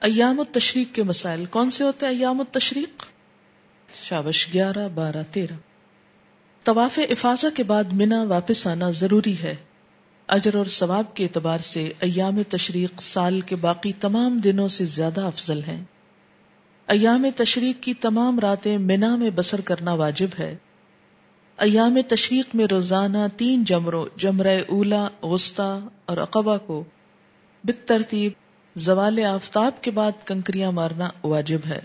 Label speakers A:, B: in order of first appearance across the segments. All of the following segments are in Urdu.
A: ایام التشریق کے مسائل کون سے ہوتے ہیں؟ ایام التشریق شابش 11، 12، 13۔ طواف افاضہ کے بعد منا واپس آنا ضروری ہے۔ اجر اور ثواب کے اعتبار سے ایام تشریق سال کے باقی تمام دنوں سے زیادہ افضل ہیں۔ ایام تشریق کی تمام راتیں منا میں بسر کرنا واجب ہے۔ ایام تشریق میں روزانہ 3 جمروں جمرہ اولا، وسطی اور عقبہ کو بالترتیب زوال آفتاب کے بعد کنکریاں مارنا واجب ہے۔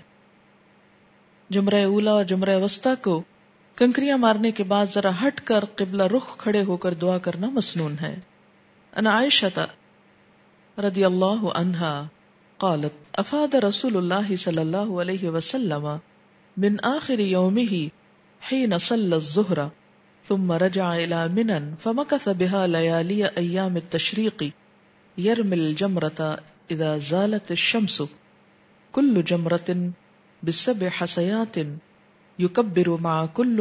A: جمرہ اولا اور جمرہ وسطی کو کنکریاں مارنے کے بعد ذرا ہٹ کر قبلہ رخ کھڑے ہو کر دعا کرنا مسنون ہے۔ ان عائشہ رضی اللہ عنہا قالت افاد رسول اللہ صلی اللہ علیہ وسلم من آخر یومہ حین صلی الظہر ثم رجع الى منن فمکث بها لیالی ایام التشریق یرمی الجمرۃ اذا زالت الشمس کل جمرۃ بسبع حسیات یکبر مع کل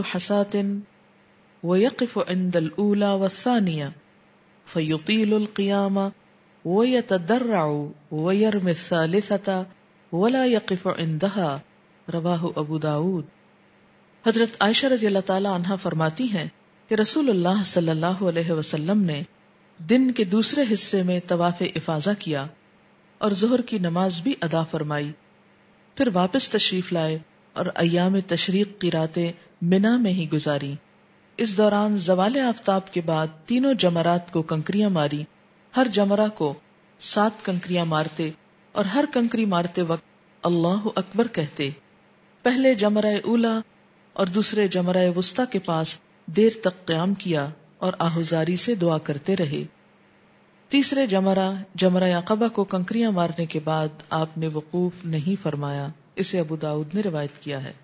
A: حساة ویقف عند الاولى والثانیہ فیطیل القیام ویتدرع ویرمی الثالثة ولا یقف عندها رواہ ابو داود۔ حضرت عائشہ رضی اللہ تعالی عنہا فرماتی ہیں کہ رسول اللہ صلی اللہ علیہ وسلم نے دن کے دوسرے حصے میں طواف افاضہ کیا اور ظہر کی نماز بھی ادا فرمائی، پھر واپس تشریف لائے اور ایام تشریق کی راتیں منا میں ہی گزاری۔ اس دوران زوال آفتاب کے بعد تینوں جمرات کو کنکریاں ماری، ہر جمرہ کو 7 کنکریاں مارتے اور ہر کنکری مارتے وقت اللہ اکبر کہتے۔ پہلے جمرہ اولا اور دوسرے جمرہ وسطی کے پاس دیر تک قیام کیا اور آہوزاری سے دعا کرتے رہے۔ تیسرے جمرہ عقبہ کو کنکریاں مارنے کے بعد آپ نے وقوف نہیں فرمایا، اسے ابو داؤد نے روایت کیا ہے۔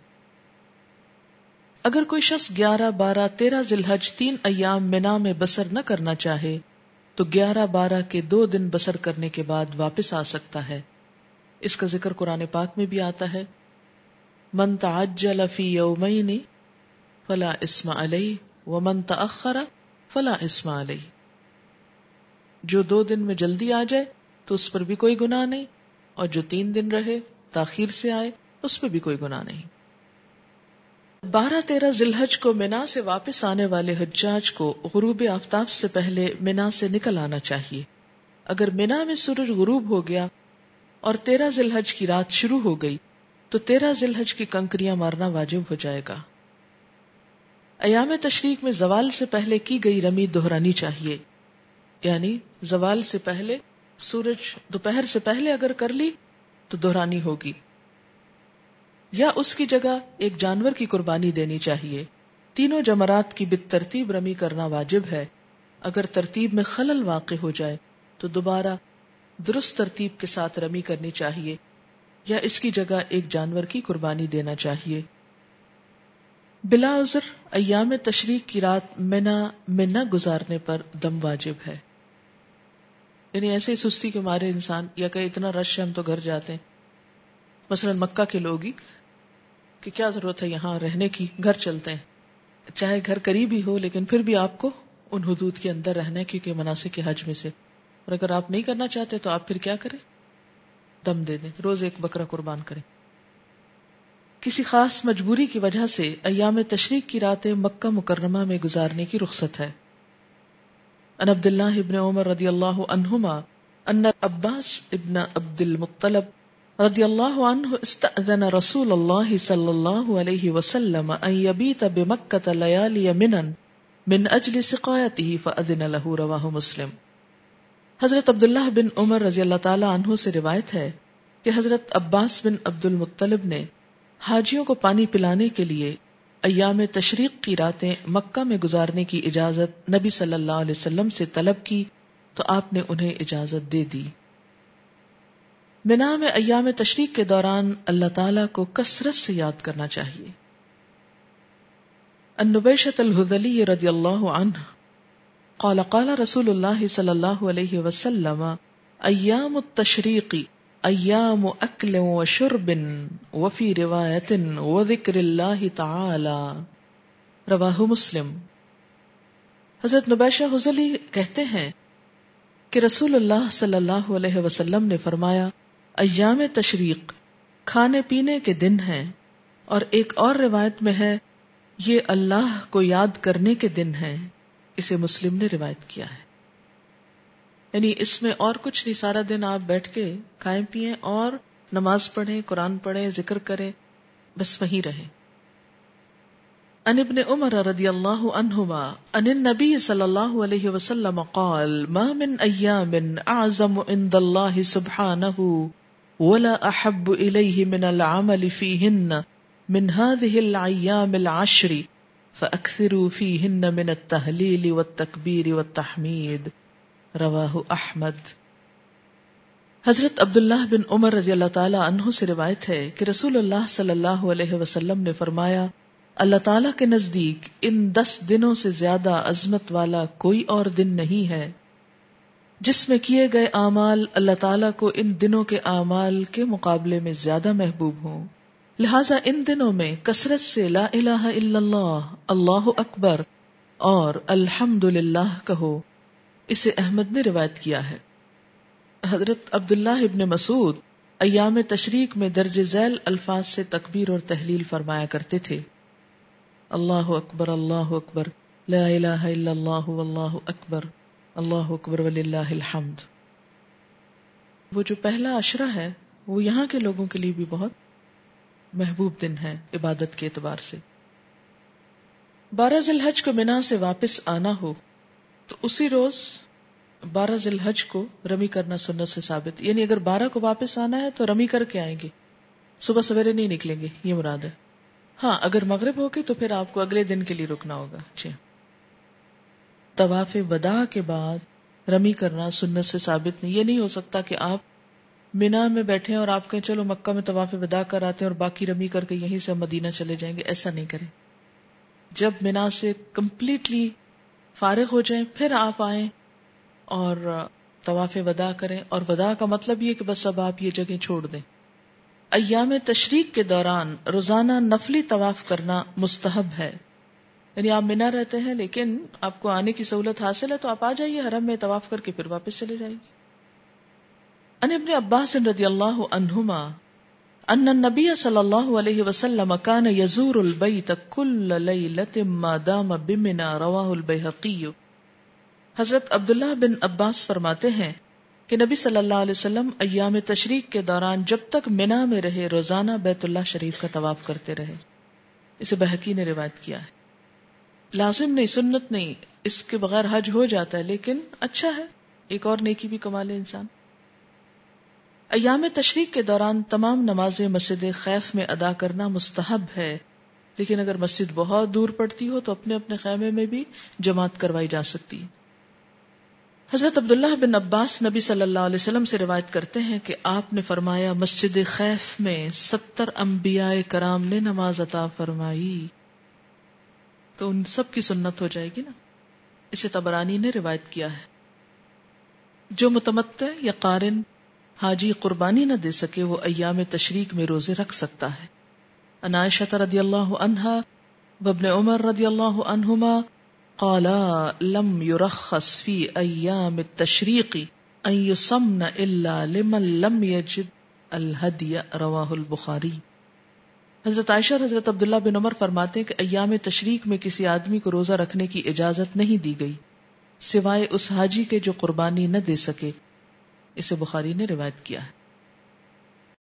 A: اگر کوئی شخص 11، 12، 13 ذی الحج 3 ایام منا میں بسر نہ کرنا چاہے تو 11، 12 کے 2 دن بسر کرنے کے بعد واپس آ سکتا ہے۔ اس کا ذکر قرآن پاک میں بھی آتا ہے، من تعجل فی یومین فلا اسم علیہ ومن تأخر فلا اسم علیہ۔ جو 2 دن میں جلدی آ جائے تو اس پر بھی کوئی گناہ نہیں، اور جو 3 دن رہے تاخیر سے آئے اس پہ بھی کوئی گناہ نہیں۔ 12، 13 ذی الحج کو منا سے واپس آنے والے حجاج کو غروب آفتاب سے پہلے منا سے نکل آنا چاہیے۔ اگر منا میں سورج غروب ہو گیا اور 13 ذی الحج کی رات شروع ہو گئی تو 13 ذی الحج کی کنکریاں مارنا واجب ہو جائے گا۔ ایام تشریق میں زوال سے پہلے کی گئی رمی دہرانی چاہیے، یعنی زوال سے پہلے سورج دوپہر سے پہلے اگر کر لی تو دہرانی ہوگی، یا اس کی جگہ ایک جانور کی قربانی دینی چاہیے۔ تینوں جمرات کی بالترتیب رمی کرنا واجب ہے۔ اگر ترتیب میں خلل واقع ہو جائے تو دوبارہ درست ترتیب کے ساتھ رمی کرنی چاہیے، یا اس کی جگہ ایک جانور کی قربانی دینا چاہیے۔ بلا عذر ایام تشریق کی رات منا میں نہ گزارنے پر دم واجب ہے، یعنی ایسے ہی سستی کے مارے انسان یا کہ اتنا رش ہے ہم تو گھر جاتے ہیں، مثلا مکہ کے لوگ ہی کہ کیا ضرورت ہے یہاں رہنے کی، گھر چلتے ہیں، چاہے گھر قریب ہی ہو لیکن پھر بھی آپ کو ان حدود کے اندر رہنا ہے کیونکہ مناسک حج میں سے، اور اگر آپ نہیں کرنا چاہتے تو آپ پھر کیا کریں، دم دے دیں، روز ایک بکرا قربان کریں۔ کسی خاص مجبوری کی وجہ سے ایام تشریق کی راتیں مکہ مکرمہ میں گزارنے کی رخصت ہے۔ ان عبداللہ ابن عمر رضی اللہ عنہما ان عباس ابن عبد المطلب رضی اللہ عنہ استأذن رسول اللہ صلی اللہ علیہ وسلم ان یبیت بمکہ لیالی منن من اجل سقایتہ فاذن له رواہ مسلم۔ حضرت عبداللہ بن عمر رضی اللہ تعالی عنہ سے روایت ہے کہ حضرت عباس بن عبد المطلب نے حاجیوں کو پانی پلانے کے لیے ایام تشریق کی راتیں مکہ میں گزارنے کی اجازت نبی صلی اللہ علیہ وسلم سے طلب کی تو آپ نے انہیں اجازت دے دی۔ منا میں ایام تشریق کے دوران اللہ تعالیٰ کو کثرت سے یاد کرنا چاہیے۔ ان نبیشۃ الہذلی رضی اللہ عنہ قال قال رسول اللہ صلی اللہ علیہ وسلم ایام التشریق ایام اکل و شرب وفی روایت و ذکر اللہ تعالی رواہ مسلم۔ حضرت نبیشہ حذلی کہتے ہیں کہ رسول اللہ صلی اللہ علیہ وسلم نے فرمایا ایام تشریق کھانے پینے کے دن ہیں، اور ایک اور روایت میں ہے یہ اللہ کو یاد کرنے کے دن ہیں. اسے مسلم نے روایت کیا ہے. یعنی اس میں اور کچھ نہیں، سارا دن آپ بیٹھ کے کھائیں پیئیں اور نماز پڑھیں، قرآن پڑھیں، ذکر کریں، بس وہیں رہیں. عن ابن عمر رضی اللہ عنہما عن النبی صلی اللہ علیہ وسلم قال ما من ایام اعظم عند اللہ سبحانہ ولا احب الیہ من العمل فیہن من هذه الایام العشر فاکثروا فیہن من التہلیل والتکبیر والتحمید. رواہ احمد. حضرت عبداللہ بن عمر رضی اللہ تعالی عنہ سے روایت ہے کہ رسول اللہ صلی اللہ علیہ وسلم نے فرمایا اللہ تعالیٰ کے نزدیک ان 10 دنوں سے زیادہ عظمت والا کوئی اور دن نہیں ہے جس میں کیے گئے اعمال اللہ تعالیٰ کو ان دنوں کے اعمال کے مقابلے میں زیادہ محبوب ہوں. لہٰذا ان دنوں میں کثرت سے لا الہ الا اللہ، اللہ اکبر اور الحمدللہ کہو. اسے احمد نے روایت کیا ہے. حضرت عبداللہ ابن مسعود ایام تشریق میں درج ذیل الفاظ سے تکبیر اور تحلیل فرمایا کرتے تھے. اللہ اکبر لا الہ الا اللہ واللہ اکبر وللہ الحمد. وہ جو پہلا عشرہ ہے وہ یہاں کے لوگوں کے لیے بھی بہت محبوب دن ہے عبادت کے اعتبار سے. 12 ذی الحج کو منا سے واپس آنا ہو تو اسی روز 12 ذی الحج کو رمی کرنا سنت سے ثابت. یعنی اگر 12 کو واپس آنا ہے تو رمی کر کے آئیں گے، صبح سویرے نہیں نکلیں گے، یہ مراد ہے. ہاں اگر مغرب ہوگی تو پھر آپ کو اگلے دن کے لیے رکنا ہوگا. جی. طواف وداع کے بعد رمی کرنا سنت سے ثابت نہیں. یہ نہیں ہو سکتا کہ آپ منا میں بیٹھے اور آپ کہیں چلو مکہ میں طواف وداع کر آتے ہیں اور باقی رمی کر کے یہیں سے مدینہ چلے جائیں گے. ایسا نہیں کریں. جب منا سے کمپلیٹلی فارغ ہو جائیں پھر آپ آئیں اور طواف وداع کریں. اور وداع کا مطلب یہ کہ بس اب آپ یہ جگہ چھوڑ دیں. ایام تشریق کے دوران روزانہ نفلی طواف کرنا مستحب ہے. یعنی آپ منا رہتے ہیں لیکن آپ کو آنے کی سہولت حاصل ہے تو آپ آ جائیے حرم میں طواف کر کے پھر واپس چلے جائیے. عن ابن عباس رضی اللہ عنہما ان النبی صلی اللہ علیہ وسلم کان یزور البیت کل لیلۃ ما دام بمنا. رواہ البیہقی. حضرت عبداللہ بن عباس فرماتے ہیں کہ نبی صلی اللہ علیہ وسلم ایام تشریق کے دوران جب تک منا میں رہے روزانہ بیت اللہ شریف کا طواف کرتے رہے. اسے بہقی نے روایت کیا ہے. لازم نہیں، سنت نہیں، اس کے بغیر حج ہو جاتا ہے لیکن اچھا ہے، ایک اور نیکی بھی کما لے انسان. ایام تشریق کے دوران تمام نمازیں مسجد خیف میں ادا کرنا مستحب ہے، لیکن اگر مسجد بہت دور پڑتی ہو تو اپنے اپنے خیمے میں بھی جماعت کروائی جا سکتی ہے. حضرت عبداللہ بن عباس نبی صلی اللہ علیہ وسلم سے روایت کرتے ہیں کہ آپ نے فرمایا مسجد خیف میں 70 انبیاء کرام نے نماز عطا فرمائی. تو ان سب کی سنت ہو جائے گی نا. اسے طبرانی نے روایت کیا ہے. جو متمتع یا قارن حاجی قربانی نہ دے سکے وہ ایام تشریق میں روزے رکھ سکتا ہے. عن عائشہ رضی اللہ عنہا وابن عمر رضی اللہ عنہما قالا لم يرخص في ایام التشریق ان يصمن الا لمن لم يجد الهدی. رواہ البخاری. حضرت عائشہ اور حضرت عبداللہ بن عمر فرماتے ہیں کہ ایام تشریق میں کسی آدمی کو روزہ رکھنے کی اجازت نہیں دی گئی سوائے اس حاجی کے جو قربانی نہ دے سکے. اسے بخاری نے روایت کیا ہے.